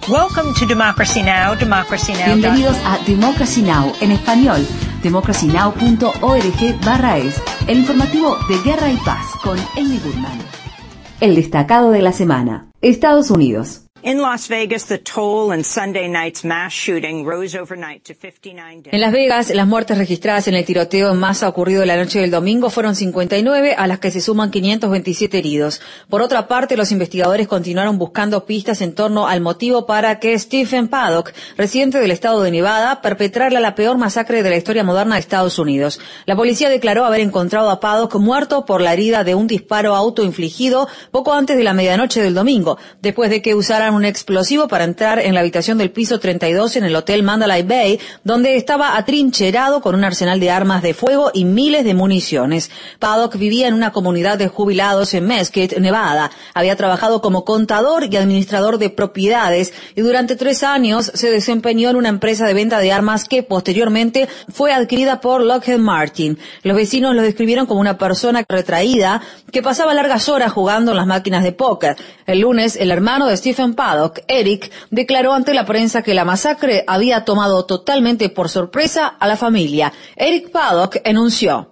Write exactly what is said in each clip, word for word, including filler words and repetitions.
Welcome to Democracy Now!, Democracy Now. Bienvenidos a Democracy Now! En español, democracy now punto org barra es, el informativo de Guerra y Paz con Amy Goodman. El destacado de la semana. Estados Unidos. In Las Vegas, the toll in Sunday night's mass shooting rose overnight to fifty-nine deaths. En Las Vegas, las muertes registradas en el tiroteo en masa ocurrido la noche del domingo fueron cincuenta y nueve, a las que se suman quinientos veintisiete heridos. Por otra parte, los investigadores continuaron buscando pistas en torno al motivo para que Stephen Paddock, residente del estado de Nevada, perpetrara la peor masacre de la historia moderna de Estados Unidos. La policía declaró haber encontrado a Paddock muerto por la herida de un disparo autoinfligido poco antes de la medianoche del domingo, después de que usaran un explosivo para entrar en la habitación del piso treinta y dos en el hotel Mandalay Bay, donde estaba atrincherado con un arsenal de armas de fuego y miles de municiones. Paddock vivía en una comunidad de jubilados en Mesquite, Nevada. Había trabajado como contador y administrador de propiedades y durante tres años se desempeñó en una empresa de venta de armas que posteriormente fue adquirida por Lockheed Martin. Los vecinos lo describieron como una persona retraída que pasaba largas horas jugando en las máquinas de póker. El lunes, el hermano de Stephen Paddock, Eric, declaró ante la prensa que la masacre había tomado totalmente por sorpresa a la familia. Eric Paddock enunció: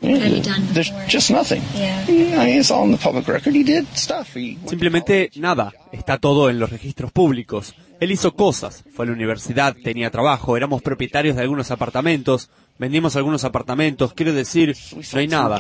Simplemente nada, está todo en los registros públicos. Él hizo cosas, fue a la universidad, tenía trabajo, éramos propietarios de algunos apartamentos, vendimos algunos apartamentos, quiero decir, no hay nada.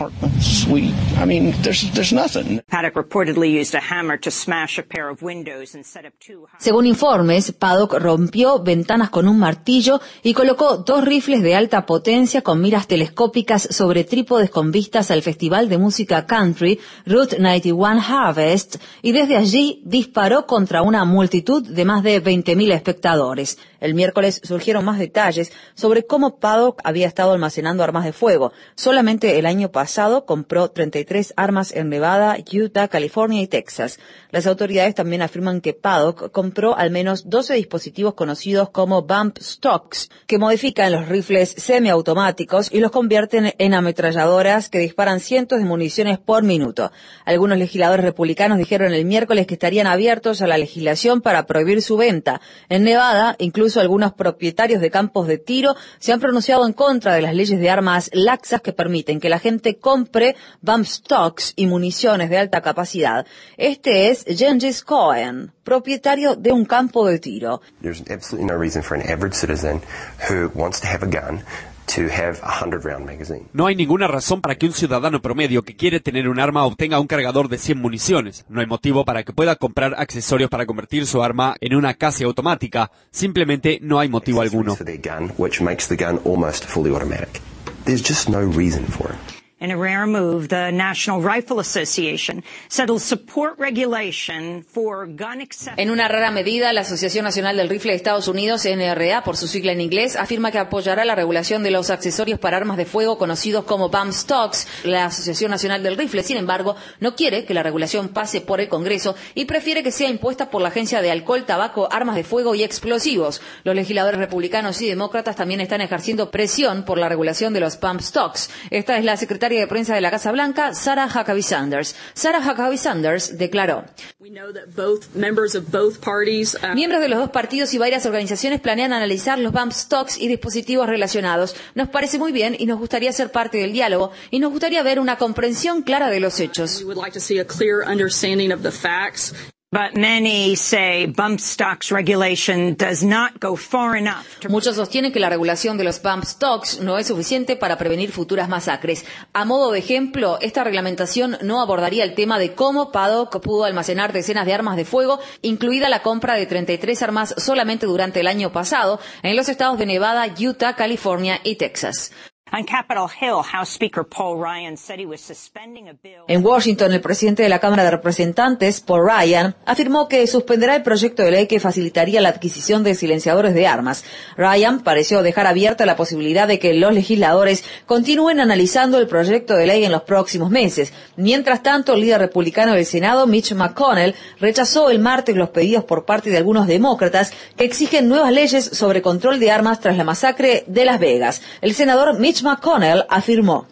Según informes, Paddock rompió ventanas con un martillo y colocó dos rifles de alta potencia con miras telescópicas sobre trípodes con vistas al festival de música country Route noventa y uno Harvest, y desde allí disparó contra una multitud de más de veinte mil espectadores. El miércoles surgieron más detalles sobre cómo Paddock había estado almacenando armas de fuego. Solamente el año pasado compró treinta y tres armas en Nevada, Utah, California y Texas. Las autoridades también afirman que Paddock compró al menos doce dispositivos conocidos como bump stocks, que modifican los rifles semiautomáticos y los convierten en ametralladoras que disparan cientos de municiones por minuto. Algunos legisladores republicanos dijeron el miércoles que estarían abiertos a la legislación para prohibir su venta. En Nevada, incluso algunos propietarios de campos de tiro se han pronunciado en contra de las leyes de armas laxas que permiten que la gente compre bump stocks y municiones de alta capacidad. Este es Gengis Cohen, propietario de un campo de tiro. There's absolutely no reason for an average citizen who wants to have a gun to have a hundred round magazine. No hay ninguna razón para que un ciudadano promedio que quiere tener un arma obtenga un cargador de cien municiones. No hay motivo para que pueda comprar accesorios para convertir su arma en una casi automática. Simplemente no hay motivo alguno. For their gun, which makes the gun almost fully automatic. There's just no reason for it. In a rare move, the National Rifle Association said it'll support regulation for gun accessories. En una rara medida, la Asociación Nacional del Rifle de Estados Unidos, N R A por su sigla en inglés, afirma que apoyará la regulación de los accesorios para armas de fuego conocidos como bump stocks. La Asociación Nacional del Rifle, sin embargo, no quiere que la regulación pase por el Congreso y prefiere que sea impuesta por la Agencia de Alcohol, Tabaco, Armas de Fuego y Explosivos. Los legisladores republicanos y demócratas también están ejerciendo presión por la regulación de los bump stocks. Esta es la secretaria de prensa de la Casa Blanca, Sarah Huckabee Sanders. Sarah Huckabee Sanders declaró: miembros de los dos partidos y varias organizaciones planean analizar los bump stocks y dispositivos relacionados. Nos parece muy bien y nos gustaría ser parte del diálogo y nos gustaría ver una comprensión clara de los hechos. But many say bump stocks regulation does not go far enough. Muchos sostienen que la regulación de los bump stocks no es suficiente para prevenir futuras masacres. A modo de ejemplo, esta reglamentación no abordaría el tema de cómo Paddock pudo almacenar decenas de armas de fuego, incluida la compra de treinta y tres armas solamente durante el año pasado en los estados de Nevada, Utah, California y Texas. On Capitol Hill, House Speaker Paul Ryan said he was suspending a bill. En Washington, el presidente de la Cámara de Representantes, Paul Ryan, afirmó que suspenderá el proyecto de ley que facilitaría la adquisición de silenciadores de armas. Ryan pareció dejar abierta la posibilidad de que los legisladores continúen analizando el proyecto de ley en los próximos meses. Mientras tanto, el líder republicano del Senado, Mitch McConnell, rechazó el martes los pedidos por parte de algunos demócratas que exigen nuevas leyes sobre control de armas tras la masacre de Las Vegas. El senador Mitch McConnell afirmó: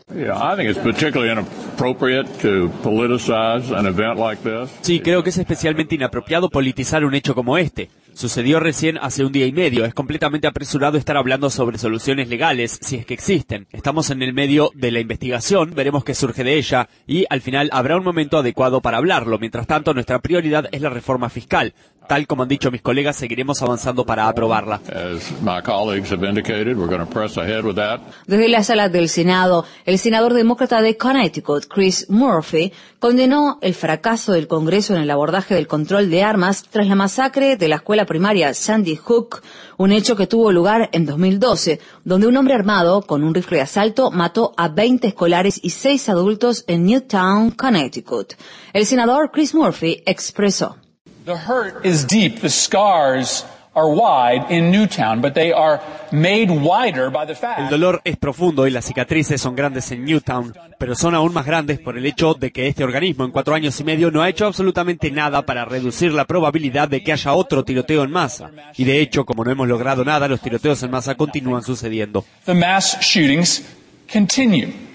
Sí, creo que es especialmente inapropiado politizar un hecho como este. Sucedió recién hace un día y medio. Es completamente apresurado estar hablando sobre soluciones legales, si es que existen. Estamos en el medio de la investigación, veremos qué surge de ella y al final habrá un momento adecuado para hablarlo. Mientras tanto, nuestra prioridad es la reforma fiscal. Tal como han dicho mis colegas, seguiremos avanzando para aprobarla. Desde la sala del Senado, el senador demócrata de Connecticut, Chris Murphy, condenó el fracaso del Congreso en el abordaje del control de armas tras la masacre de la escuela primaria Sandy Hook, un hecho que tuvo lugar en dos mil doce, donde un hombre armado con un rifle de asalto mató a veinte escolares y seis adultos en Newtown, Connecticut. El senador Chris Murphy expresó: The hurt is deep. The scars are wide in Newtown, but they are made wider by the fact. El dolor es profundo y las cicatrices son grandes en Newtown, pero son aún más grandes por el hecho de que este organismo en cuatro años y medio no ha hecho absolutamente nada para reducir la probabilidad de que haya otro tiroteo en masa. Y de hecho, como no hemos logrado nada, los tiroteos en masa continúan sucediendo. The mass shootings continue.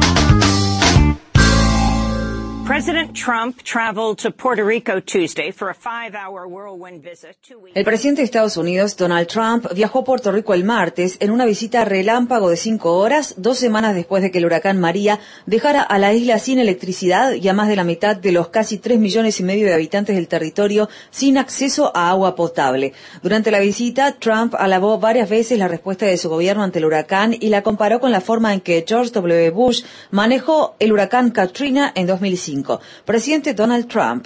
President Trump traveled to Puerto Rico Tuesday for a five-hour whirlwind visit. El presidente de Estados Unidos, Donald Trump, viajó a Puerto Rico el martes en una visita relámpago de cinco horas, dos semanas después de que el huracán María dejara a la isla sin electricidad y a más de la mitad de los casi tres millones y medio de habitantes del territorio sin acceso a agua potable. Durante la visita, Trump alabó varias veces la respuesta de su gobierno ante el huracán y la comparó con la forma en que George W. Bush manejó el huracán Katrina en dos mil cinco. Presidente Donald Trump.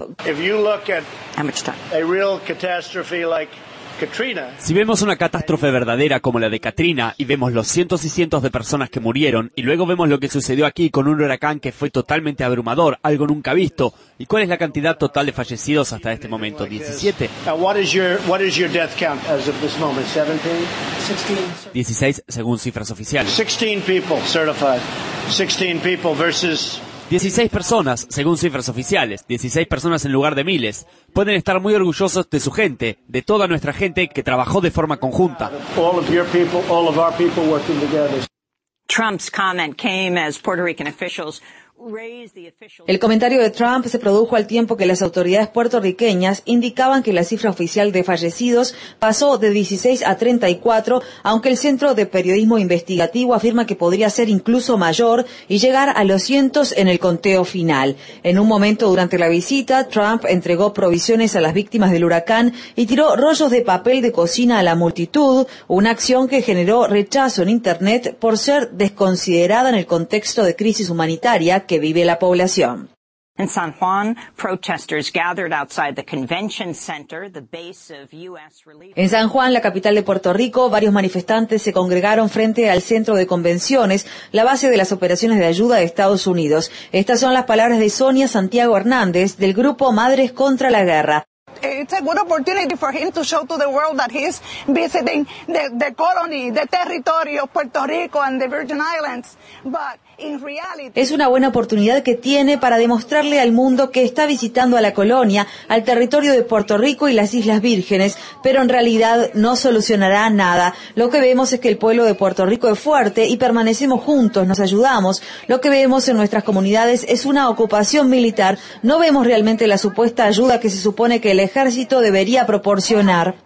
Si vemos una catástrofe verdadera como la de Katrina y vemos los cientos y cientos de personas que murieron y luego vemos lo que sucedió aquí con un huracán que fue totalmente abrumador, algo nunca visto, ¿y cuál es la cantidad total de fallecidos hasta este momento? ¿diecisiete? dieciséis según cifras oficiales. dieciséis personas, según cifras oficiales, dieciséis personas en lugar de miles. Pueden estar muy orgullosos de su gente, de toda nuestra gente que trabajó de forma conjunta. Trump's comment came as Puerto Rican officials El comentario de Trump se produjo al tiempo que las autoridades puertorriqueñas indicaban que la cifra oficial de fallecidos pasó de dieciséis a treinta y cuatro, aunque el Centro de Periodismo Investigativo afirma que podría ser incluso mayor y llegar a los cientos en el conteo final. En un momento durante la visita, Trump entregó provisiones a las víctimas del huracán y tiró rollos de papel de cocina a la multitud, una acción que generó rechazo en Internet por ser desconsiderada en el contexto de crisis humanitaria que vive la población. In San Juan, protesters gathered outside the convention center, the base of U S relief. En San Juan, la capital de Puerto Rico, varios manifestantes se congregaron frente al centro de convenciones, la base de las operaciones de ayuda de Estados Unidos. Estas son las palabras de Sonia Santiago Hernández, del grupo Madres contra la Guerra. It's a good opportunity for him to show to the world that he's visiting the, the colony, the territory of Puerto Rico and the Virgin Islands. But in reality, es una buena oportunidad que tiene para demostrarle al mundo que está visitando a la colonia, al territorio de Puerto Rico y las Islas Vírgenes, pero en realidad no solucionará nada. Lo que vemos es que el pueblo de Puerto Rico es fuerte y permanecemos juntos, nos ayudamos. Lo que vemos en nuestras comunidades es una ocupación militar. No vemos realmente la supuesta ayuda que se supone que el ejército debería proporcionar.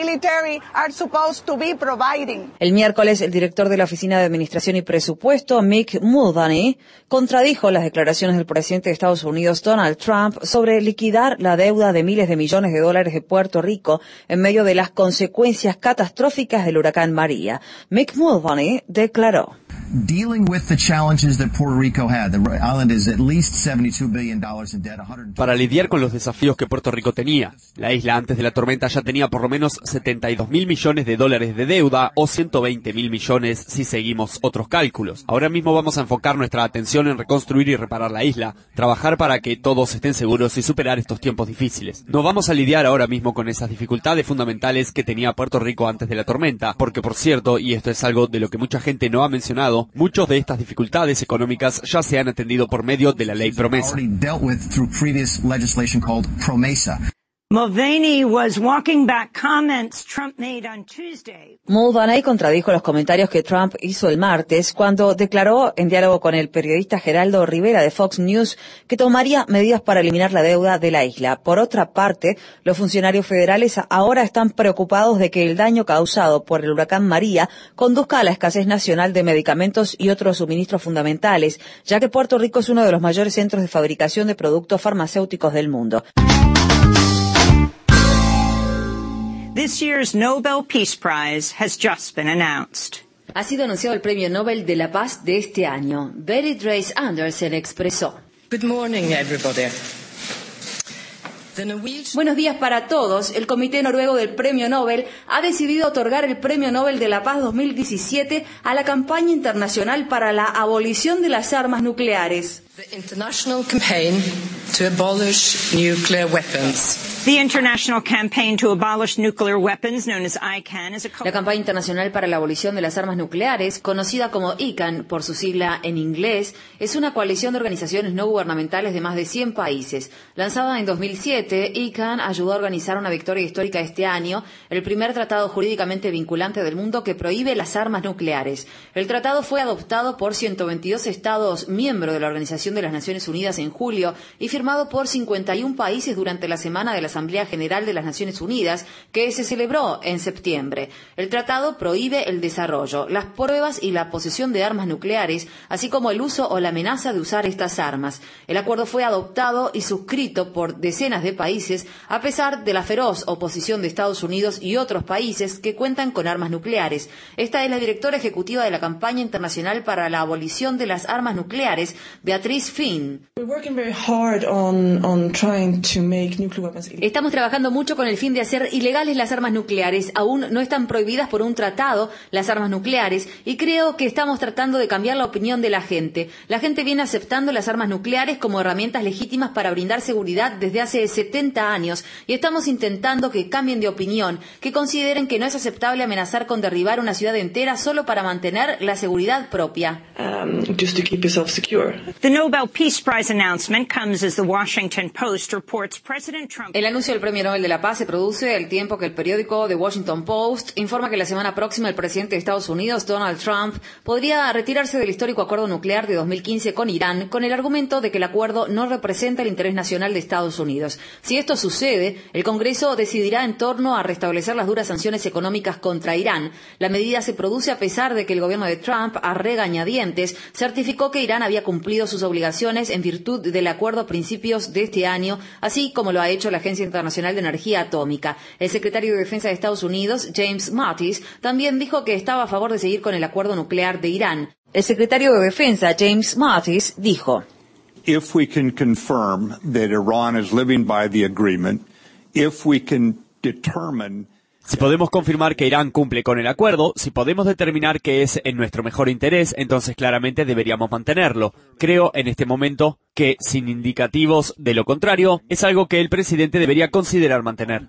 El miércoles, el director de la Oficina de Administración y Presupuesto, Mick Mulvaney, contradijo las declaraciones del presidente de Estados Unidos, Donald Trump, sobre liquidar la deuda de miles de millones de dólares de Puerto Rico en medio de las consecuencias catastróficas del huracán María. Mick Mulvaney declaró: Dealing with the challenges that Puerto Rico had, the island is at least seventy-two billion dollars in debt. Para lidiar con los desafíos que Puerto Rico tenía, la isla antes de la tormenta ya tenía por lo menos setenta y dos mil millones de dólares de deuda o ciento veinte mil millones si seguimos otros cálculos. Ahora mismo vamos a enfocar nuestra atención en reconstruir y reparar la isla, trabajar para que todos estén seguros y superar estos tiempos difíciles. No vamos a lidiar ahora mismo con esas dificultades fundamentales que tenía Puerto Rico antes de la tormenta, porque por cierto, y esto es algo de lo que mucha gente no ha mencionado, muchas de estas dificultades económicas ya se han atendido por medio de la ley promesa. Mulvaney was walking back comments Trump made on Tuesday. Mulvaney contradijo los comentarios que Trump hizo el martes cuando declaró en diálogo con el periodista Geraldo Rivera de Fox News que tomaría medidas para eliminar la deuda de la isla. Por otra parte, los funcionarios federales ahora están preocupados de que el daño causado por el huracán María conduzca a la escasez nacional de medicamentos y otros suministros fundamentales, ya que Puerto Rico es uno de los mayores centros de fabricación de productos farmacéuticos del mundo. This year's Nobel Peace Prize has just been announced. Ha sido anunciado el Premio Nobel de la Paz de este año. Berit Reiss-Andersen expresó: Good morning, everybody. Buenos días para todos. El Comité Noruego del Premio Nobel ha decidido otorgar el Premio Nobel de la Paz dos mil diecisiete a la campaña internacional para la abolición de las armas nucleares. The International Campaign to Abolish Nuclear Weapons. The International Campaign to Abolish Nuclear Weapons, known as I CAN, is a La campaña internacional para la abolición de las armas nucleares, conocida como I CAN por su sigla en inglés, es una coalición de organizaciones no gubernamentales de más de cien países. Lanzada en dos mil siete, I CAN ayudó a organizar una victoria histórica este año, el primer tratado jurídicamente vinculante del mundo que prohíbe las armas nucleares. El tratado fue adoptado por ciento veintidós estados miembros de la Organización de las Naciones Unidas en julio y firmado por cincuenta y uno países durante la semana de la Asamblea General de las Naciones Unidas, que se celebró en septiembre. El tratado prohíbe el desarrollo, las pruebas y la posesión de armas nucleares, así como el uso o la amenaza de usar estas armas. El acuerdo fue adoptado y suscrito por decenas de países, a pesar de la feroz oposición de Estados Unidos y otros países que cuentan con armas nucleares. Esta es la directora ejecutiva de la campaña internacional para la abolición de las armas nucleares, Beatriz Finn. Estamos trabajando mucho con el fin de hacer ilegales las armas nucleares. Aún no están prohibidas por un tratado las armas nucleares y creo que estamos tratando de cambiar la opinión de la gente. La gente viene aceptando las armas nucleares como herramientas legítimas para brindar seguridad desde hace setenta años y estamos intentando que cambien de opinión, que consideren que no es aceptable amenazar con derribar una ciudad entera solo para mantener la seguridad propia. Um, just to keep yourself secure. The Nobel Peace Prize announcement comes as the Washington Post reports President Trump. El anuncio del Premio Nobel de la Paz se produce al tiempo que el periódico The Washington Post informa que la semana próxima el presidente de Estados Unidos, Donald Trump, podría retirarse del histórico acuerdo nuclear de dos mil quince con Irán con el argumento de que el acuerdo no representa el interés nacional de Estados Unidos. Si esto sucede, el Congreso decidirá en torno a restablecer las duras sanciones económicas contra Irán. La medida se produce a pesar de que el gobierno de Trump, a regañadientes, certificó que Irán había cumplido sus obligaciones en virtud del acuerdo a principios de este año, así como lo ha hecho la Agencia Internacional de Energía Atómica. El secretario de Defensa de Estados Unidos, James Mattis, también dijo que estaba a favor de seguir con el acuerdo nuclear de Irán. El secretario de Defensa, James Mattis, dijo: If we can confirm that Iran is living by the agreement, if we can determine Si podemos confirmar que Irán cumple con el acuerdo, si podemos determinar que es en nuestro mejor interés, entonces claramente deberíamos mantenerlo. Creo en este momento que, sin indicativos de lo contrario, es algo que el presidente debería considerar mantener.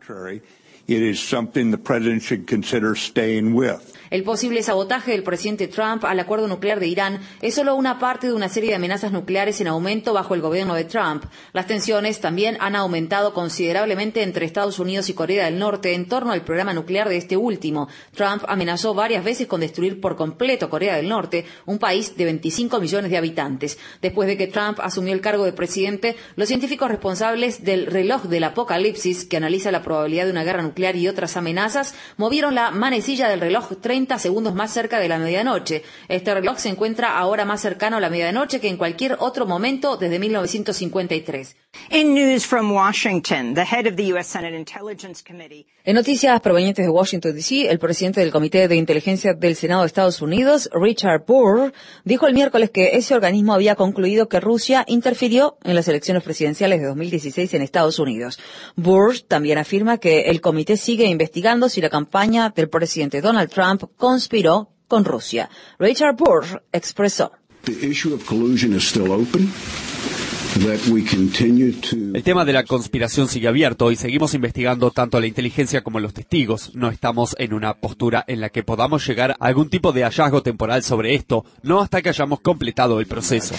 It is something the president should consider staying with. El posible sabotaje del presidente Trump al acuerdo nuclear de Irán es solo una parte de una serie de amenazas nucleares en aumento bajo el gobierno de Trump. Las tensiones también han aumentado considerablemente entre Estados Unidos y Corea del Norte en torno al programa nuclear de este último. Trump amenazó varias veces con destruir por completo Corea del Norte, un país de veinticinco millones de habitantes. Después de que Trump asumió el cargo de presidente, los científicos responsables del reloj del apocalipsis, que analiza la probabilidad de una guerra nuclear y otras amenazas, movieron la manecilla del reloj treinta segundos más cerca de la medianoche. Este reloj se encuentra ahora más cercano a la medianoche que en cualquier otro momento desde mil novecientos cincuenta y tres. In news from Washington, the head of the U S Senate Intelligence Committee. En noticias provenientes de Washington, D C, el presidente del Comité de Inteligencia del Senado de Estados Unidos, Richard Burr, dijo el miércoles que ese organismo había concluido que Rusia interfirió en las elecciones presidenciales de dos mil dieciséis en Estados Unidos. Burr también afirma que el comité sigue investigando si la campaña del presidente Donald Trump conspiró con Rusia. Richard Burr expresó: The issue of collusion is still open. El tema de la conspiración sigue abierto y seguimos investigando tanto la inteligencia como los testigos. No estamos en una postura en la que podamos llegar a algún tipo de hallazgo temporal sobre esto, no hasta que hayamos completado el proceso.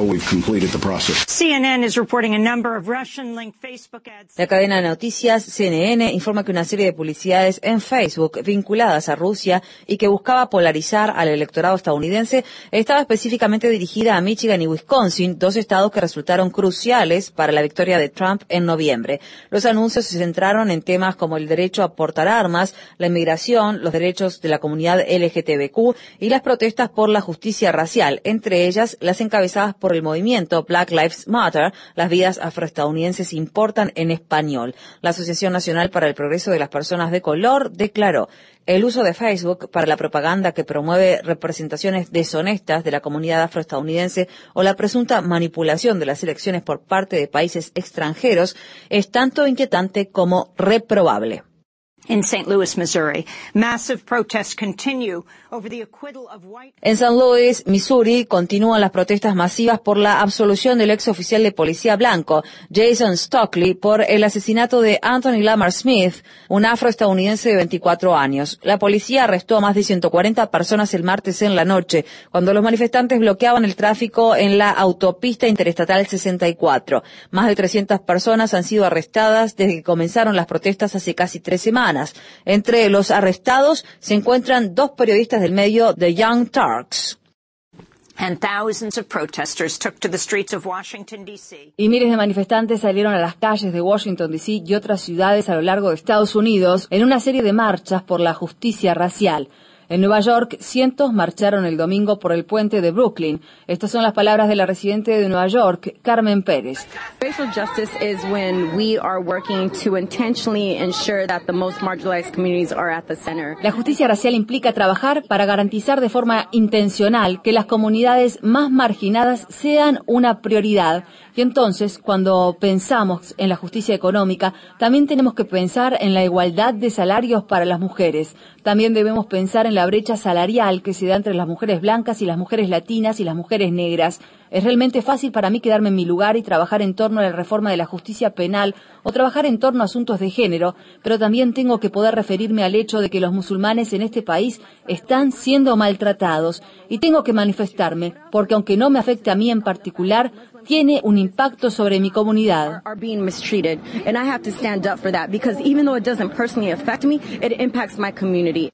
C N N is reporting a number of Russian-linked Facebook ads. La cadena de noticias C N N informa que una serie de publicidades en Facebook vinculadas a Rusia y que buscaba polarizar al electorado estadounidense estaba específicamente dirigida a Michigan y Wisconsin, dos estados que resultaron cruciales para la victoria de Trump en noviembre. Los anuncios se centraron en temas como el derecho a portar armas, la inmigración, los derechos de la comunidad L G T B Q y las protestas por la justicia racial, entre ellas las encabezadas por el movimiento Black Lives Matter, las vidas afroestadounidenses importan en español. La Asociación Nacional para el Progreso de las Personas de Color declaró: el uso de Facebook para la propaganda que promueve representaciones deshonestas de la comunidad afroestadounidense o la presunta manipulación de las elecciones por parte de países extranjeros es tanto inquietante como reprobable. In Saint Louis, Missouri, massive protests continue over the acquittal of white... En Saint Louis, Missouri, continúan las protestas masivas por la absolución del ex oficial de policía blanco, Jason Stockley, por el asesinato de Anthony Lamar Smith, un afroestadounidense de veinticuatro años. La policía arrestó a más de ciento cuarenta personas el martes en la noche, cuando los manifestantes bloqueaban el tráfico en la autopista interestatal sesenta y cuatro. Más de trescientas personas han sido arrestadas desde que comenzaron las protestas hace casi tres semanas. Entre los arrestados se encuentran dos periodistas del medio The Young Turks. And thousands of protesters took to the streets of Washington, D C Y miles de manifestantes salieron a las calles de Washington, D C y otras ciudades a lo largo de Estados Unidos en una serie de marchas por la justicia racial. En Nueva York, cientos marcharon el domingo por el puente de Brooklyn. Estas son las palabras de la residente de Nueva York, Carmen Pérez. Racial justice is when we are working to intentionally ensure that the most marginalized communities are at the center. La justicia racial implica trabajar para garantizar de forma intencional que las comunidades más marginadas sean una prioridad. Y entonces, cuando pensamos en la justicia económica, también tenemos que pensar en la igualdad de salarios para las mujeres. También debemos pensar en la brecha salarial que se da entre las mujeres blancas y las mujeres latinas y las mujeres negras. Es realmente fácil para mí quedarme en mi lugar y trabajar en torno a la reforma de la justicia penal o trabajar en torno a asuntos de género, pero también tengo que poder referirme al hecho de que los musulmanes en este país están siendo maltratados y tengo que manifestarme, porque aunque no me afecte a mí en particular, tiene un impacto sobre mi comunidad. Are being mistreated, and I have to stand up for that because even though it doesn't personally affect me, it impacts my community.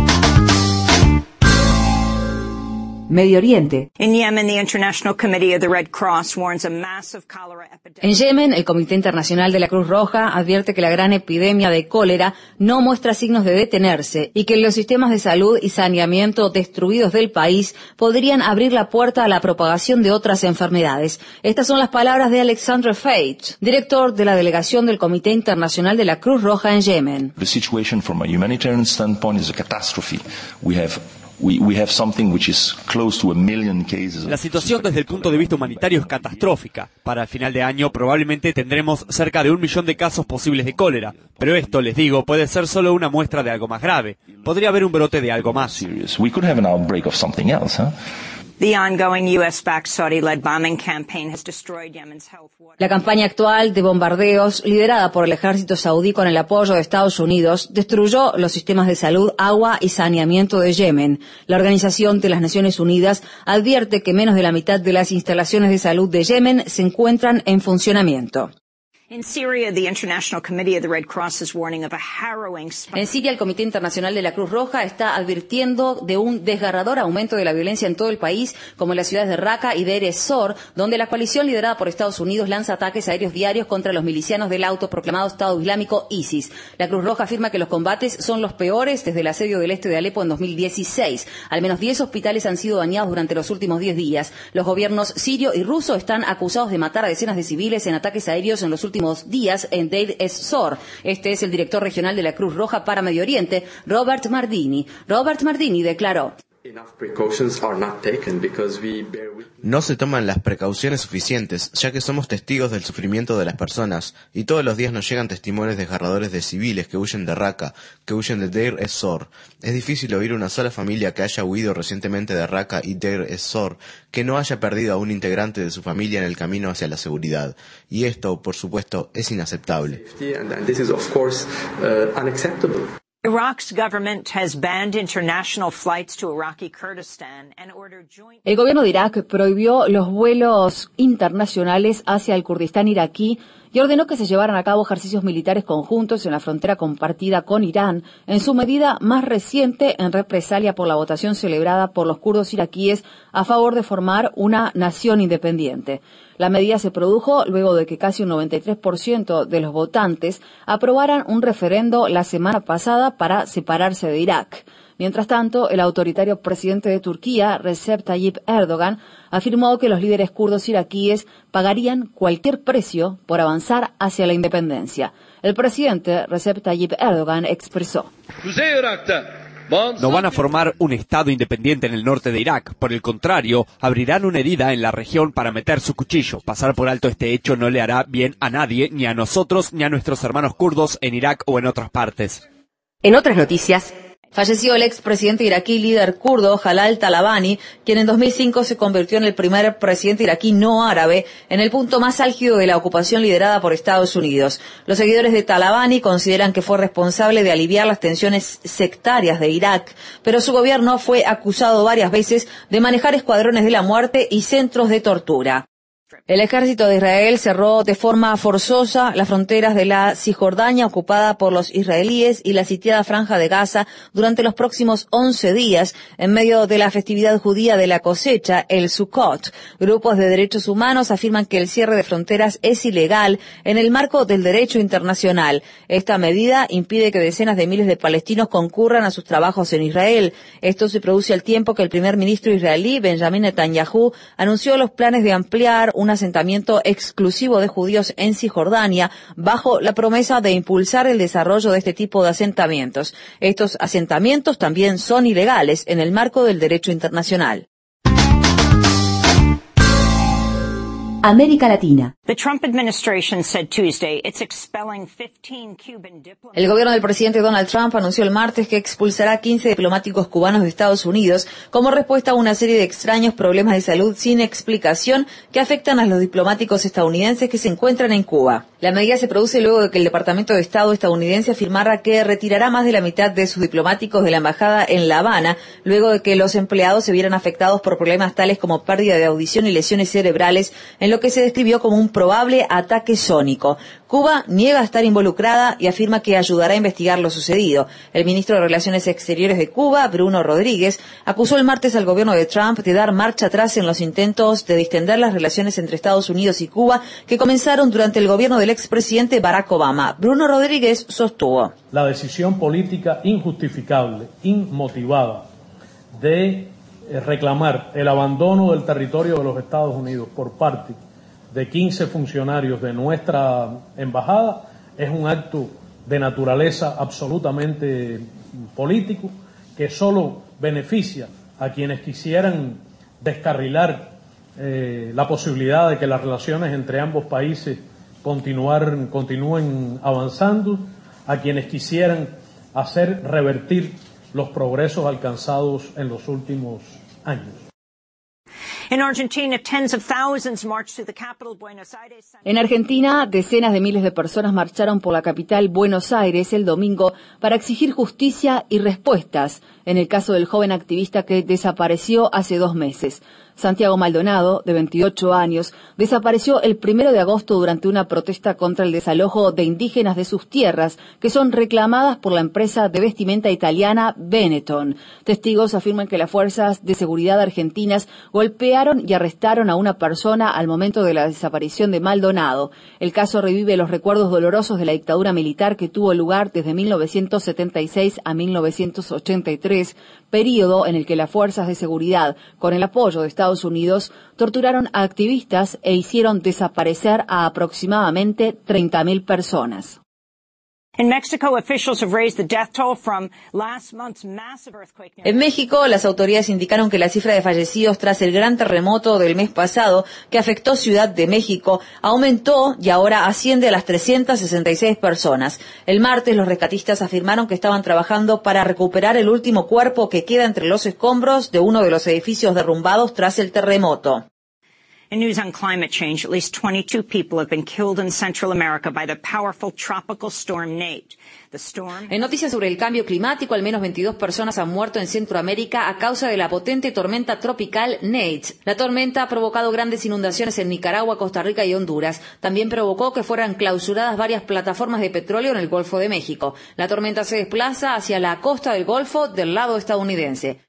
Medio Oriente. In Yemen, the International Committee of the Red Cross warns a massive cholera epidemic. En Yemen, el Comité Internacional de la Cruz Roja advierte que la gran epidemia de cólera no muestra signos de detenerse y que los sistemas de salud y saneamiento destruidos del país podrían abrir la puerta a la propagación de otras enfermedades. Estas son las palabras de Alexandre Fate, director de la delegación del Comité Internacional de la Cruz Roja en Yemen. The situation from a humanitarian standpoint is a catastrophe. We have We, we have something which is close to a million cases. La situación desde el punto de vista humanitario es catastrófica. Para el final de año probablemente tendremos cerca de un millón de casos posibles de cólera. Pero esto, les digo, puede ser solo una muestra de algo más grave. Podría haber un brote de algo más. We could have an outbreak of something else, huh? The ongoing U S-backed Saudi-led bombing campaign has destroyed Yemen's health. La campaña actual de bombardeos, liderada por el ejército saudí con el apoyo de Estados Unidos, destruyó los sistemas de salud, agua y saneamiento de Yemen. La Organización de las Naciones Unidas advierte que menos de la mitad de las instalaciones de salud de Yemen se encuentran en funcionamiento. In Syria, the International Committee of the Red Cross is warning of a harrowing... En Siria, el Comité Internacional de la Cruz Roja está advirtiendo de un desgarrador aumento de la violencia en todo el país, como en las ciudades de Raqqa y Deir ez-Zor, donde la coalición liderada por Estados Unidos lanza ataques aéreos diarios contra los milicianos del autoproclamado Estado Islámico ISIS. La Cruz Roja afirma que los combates son los peores desde el asedio del este de Alepo en dos mil dieciséis. Al menos diez hospitales han sido dañados durante los últimos diez días. Los gobiernos sirio y ruso están acusados de matar a decenas de civiles en ataques aéreos en los últimos días en Deir ez-Zor. Este es el director regional de la Cruz Roja para Medio Oriente, Robert Mardini. Robert Mardini declaró: No se toman las precauciones suficientes, ya que somos testigos del sufrimiento de las personas, y todos los días nos llegan testimonios desgarradores de civiles que huyen de Raqqa, que huyen de Deir ez-Zor. Es difícil oír una sola familia que haya huido recientemente de Raqqa y Deir ez-Zor, que no haya perdido a un integrante de su familia en el camino hacia la seguridad. Y esto, por supuesto, es inaceptable. Iraq's government has banned international flights to Iraqi Kurdistan and ordered joint... El gobierno de Irak prohibió los vuelos internacionales hacia el Kurdistán iraquí y ordenó que se llevaran a cabo ejercicios militares conjuntos en la frontera compartida con Irán, en su medida más reciente en represalia por la votación celebrada por los kurdos iraquíes a favor de formar una nación independiente. La medida se produjo luego de que casi un noventa y tres por ciento de los votantes aprobaran un referendo la semana pasada para separarse de Irak. Mientras tanto, el autoritario presidente de Turquía, Recep Tayyip Erdogan, afirmó que los líderes kurdos iraquíes pagarían cualquier precio por avanzar hacia la independencia. El presidente Recep Tayyip Erdogan expresó: No van a formar un Estado independiente en el norte de Irak. Por el contrario, abrirán una herida en la región para meter su cuchillo. Pasar por alto este hecho no le hará bien a nadie, ni a nosotros, ni a nuestros hermanos kurdos en Irak o en otras partes. En otras noticias, falleció el expresidente iraquí líder kurdo Jalal Talabani, quien en dos mil cinco se convirtió en el primer presidente iraquí no árabe en el punto más álgido de la ocupación liderada por Estados Unidos. Los seguidores de Talabani consideran que fue responsable de aliviar las tensiones sectarias de Irak, pero su gobierno fue acusado varias veces de manejar escuadrones de la muerte y centros de tortura. El ejército de Israel cerró de forma forzosa las fronteras de la Cisjordania ocupada por los israelíes y la sitiada Franja de Gaza durante los próximos once días en medio de la festividad judía de la cosecha, el Sukkot. Grupos de derechos humanos afirman que el cierre de fronteras es ilegal en el marco del derecho internacional. Esta medida impide que decenas de miles de palestinos concurran a sus trabajos en Israel. Esto se produce al tiempo que el primer ministro israelí, Benjamin Netanyahu, anunció los planes de ampliar un asentamiento exclusivo de judíos en Cisjordania bajo la promesa de impulsar el desarrollo de este tipo de asentamientos. Estos asentamientos también son ilegales en el marco del derecho internacional. América Latina. El gobierno del presidente Donald Trump anunció el martes que expulsará quince diplomáticos cubanos de Estados Unidos como respuesta a una serie de extraños problemas de salud sin explicación que afectan a los diplomáticos estadounidenses que se encuentran en Cuba. La medida se produce luego de que el Departamento de Estado estadounidense afirmara que retirará más de la mitad de sus diplomáticos de la embajada en La Habana, luego de que los empleados se vieran afectados por problemas tales como pérdida de audición y lesiones cerebrales en lo que se describió como un probable ataque sónico. Cuba niega estar involucrada y afirma que ayudará a investigar lo sucedido. El ministro de Relaciones Exteriores de Cuba, Bruno Rodríguez, acusó el martes al gobierno de Trump de dar marcha atrás en los intentos de distender las relaciones entre Estados Unidos y Cuba que comenzaron durante el gobierno del expresidente Barack Obama. Bruno Rodríguez sostuvo: la decisión política injustificable, inmotivada de reclamar el abandono del territorio de los Estados Unidos por parte de quince funcionarios de nuestra embajada es un acto de naturaleza absolutamente político que solo beneficia a quienes quisieran descarrilar eh, la posibilidad de que las relaciones entre ambos países continuar, continúen avanzando, a quienes quisieran hacer revertir los progresos alcanzados en los últimos años. En Argentina, tens of thousands marched to the capital, Buenos Aires. En Argentina, decenas de miles de personas marcharon por la capital Buenos Aires el domingo para exigir justicia y respuestas en el caso del joven activista que desapareció hace dos meses. Santiago Maldonado, de veintiocho años, desapareció el primero de agosto durante una protesta contra el desalojo de indígenas de sus tierras, que son reclamadas por la empresa de vestimenta italiana Benetton. Testigos afirman que las fuerzas de seguridad argentinas golpearon y arrestaron a una persona al momento de la desaparición de Maldonado. El caso revive los recuerdos dolorosos de la dictadura militar que tuvo lugar desde mil novecientos setenta y seis a mil novecientos ochenta y tres, período en el que las fuerzas de seguridad, con el apoyo de Estados Unidos, torturaron a activistas e hicieron desaparecer a aproximadamente treinta mil personas. En México, las autoridades indicaron que la cifra de fallecidos tras el gran terremoto del mes pasado, que afectó Ciudad de México, aumentó y ahora asciende a las trescientas sesenta y seis personas. El martes, los rescatistas afirmaron que estaban trabajando para recuperar el último cuerpo que queda entre los escombros de uno de los edificios derrumbados tras el terremoto. In news on climate change, at least twenty-two people have been killed in Central America by the powerful tropical storm Nate. The storm... En noticias sobre el cambio climático, al menos veintidós personas han muerto en Centroamérica a causa de la potente tormenta tropical Nate. La tormenta ha provocado grandes inundaciones en Nicaragua, Costa Rica y Honduras. También provocó que fueran clausuradas varias plataformas de petróleo en el Golfo de México. La tormenta se desplaza hacia la costa del Golfo del lado estadounidense.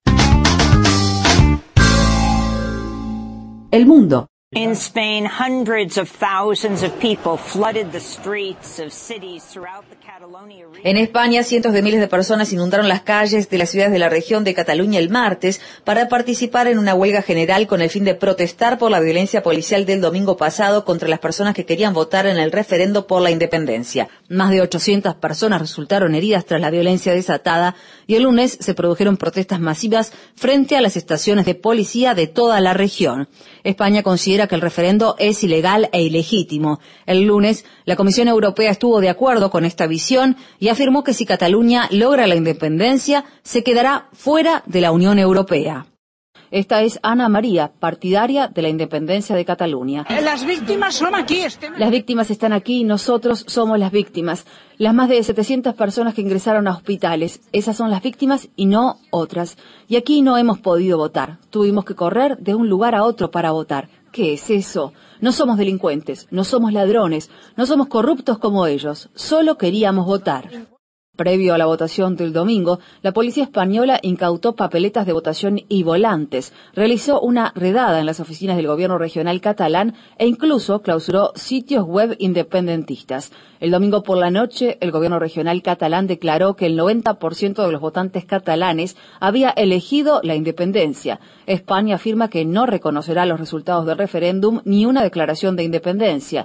El mundo. In Spain, hundreds of thousands of people flooded the streets of cities throughout the Catalonia region. En España, cientos de miles de personas inundaron las calles de las ciudades de la región de Cataluña el martes para participar en una huelga general con el fin de protestar por la violencia policial del domingo pasado contra las personas que querían votar en el referendo por la independencia. Más de ochocientas personas resultaron heridas tras la violencia desatada y el lunes se produjeron protestas masivas frente a las estaciones de policía de toda la región. España considera que el referendo es ilegal e ilegítimo. El lunes, la Comisión Europea estuvo de acuerdo con esta visión y afirmó que si Cataluña logra la independencia, se quedará fuera de la Unión Europea. Esta es Ana María, partidaria de la independencia de Cataluña. Las víctimas son aquí. Este... Las víctimas están aquí y nosotros somos las víctimas. Las más de setecientas personas que ingresaron a hospitales, esas son las víctimas y no otras. Y aquí no hemos podido votar. Tuvimos que correr de un lugar a otro para votar. ¿Qué es eso? No somos delincuentes, no somos ladrones, no somos corruptos como ellos. Solo queríamos votar. Previo a la votación del domingo, la policía española incautó papeletas de votación y volantes, realizó una redada en las oficinas del gobierno regional catalán e incluso clausuró sitios web independentistas. El domingo por la noche, el gobierno regional catalán declaró que el noventa por ciento de los votantes catalanes había elegido la independencia. España afirma que no reconocerá los resultados del referéndum ni una declaración de independencia.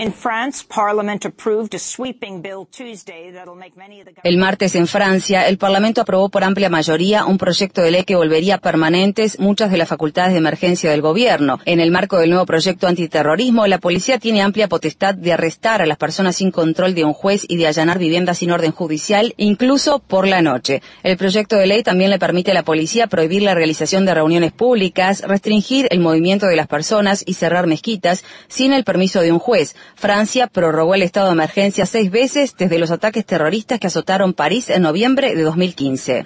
El martes en Francia, el Parlamento aprobó por amplia mayoría un proyecto de ley que volvería permanentes muchas de las facultades de emergencia del gobierno. En el marco del nuevo proyecto antiterrorismo, la policía tiene amplia potestad de arrestar a las personas sin control de un juez y de allanar viviendas sin orden judicial, incluso por la noche. El proyecto de ley también le permite a la policía prohibir la realización de reuniones públicas, restringir el movimiento de las personas y cerrar mezquitas sin el permiso de un juez. Francia prorrogó el estado de emergencia seis veces desde los ataques terroristas que azotaron París en noviembre de dos mil quince.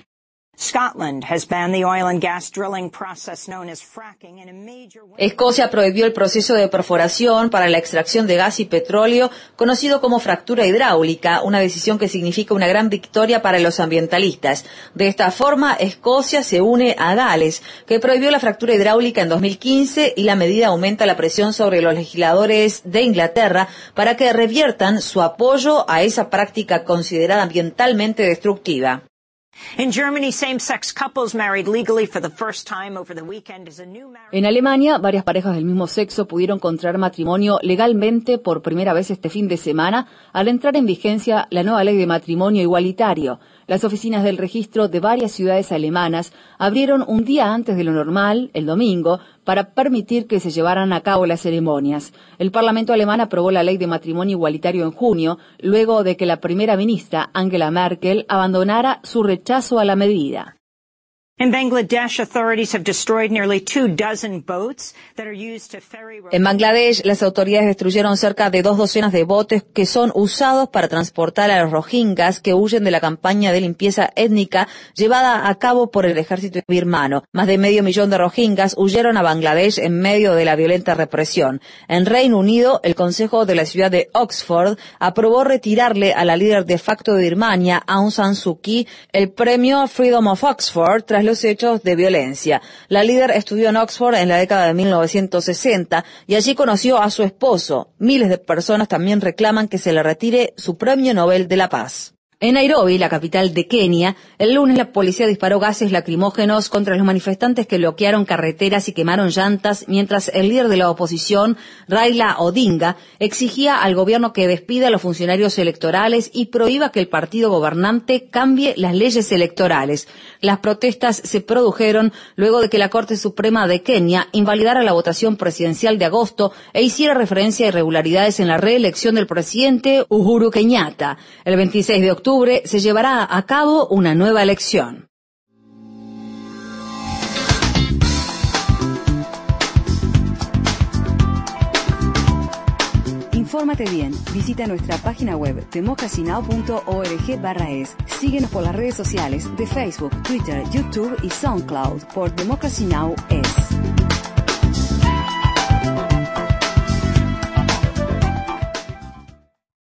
Escocia prohibió el proceso de perforación para la extracción de gas y petróleo, conocido como fractura hidráulica, una decisión que significa una gran victoria para los ambientalistas. De esta forma, Escocia se une a Gales, que prohibió la fractura hidráulica en dos mil quince y la medida aumenta la presión sobre los legisladores de Inglaterra para que reviertan su apoyo a esa práctica considerada ambientalmente destructiva. En Alemania, varias parejas del mismo sexo pudieron contraer matrimonio legalmente por primera vez este fin de semana al entrar en vigencia la nueva ley de matrimonio igualitario. Las oficinas del registro de varias ciudades alemanas abrieron un día antes de lo normal, el domingo, para permitir que se llevaran a cabo las ceremonias. El Parlamento alemán aprobó la ley de matrimonio igualitario en junio, luego de que la primera ministra, Angela Merkel, abandonara su rechazo a la medida. In Bangladesh, authorities have destroyed nearly two dozen boats that are used to ferry. En Bangladesh, las autoridades destruyeron cerca de dos docenas de botes que son usados para transportar a los rohingyas que huyen de la campaña de limpieza étnica llevada a cabo por el ejército birmano. Más de medio millón de rohingyas huyeron a Bangladesh en medio de la violenta represión. En Reino Unido, el Consejo de la ciudad de Oxford aprobó retirarle a la líder de facto de Birmania, Aung San Suu Kyi, el premio Freedom of Oxford tras los hechos de violencia. La líder estudió en Oxford en la década de mil novecientos sesenta y allí conoció a su esposo. Miles de personas también reclaman que se le retire su premio Nobel de la Paz. En Nairobi, la capital de Kenia, el lunes la policía disparó gases lacrimógenos contra los manifestantes que bloquearon carreteras y quemaron llantas, mientras el líder de la oposición, Raila Odinga, exigía al gobierno que despida a los funcionarios electorales y prohíba que el partido gobernante cambie las leyes electorales. Las protestas se produjeron luego de que la Corte Suprema de Kenia invalidara la votación presidencial de agosto e hiciera referencia a irregularidades en la reelección del presidente Uhuru Kenyatta. El veintiséis de octubre se llevará a cabo una nueva elección. Infórmate bien. Visita nuestra página web democracy now punto org barra es. Síguenos por las redes sociales de Facebook, Twitter, YouTube y SoundCloud por Democracy Now! Es.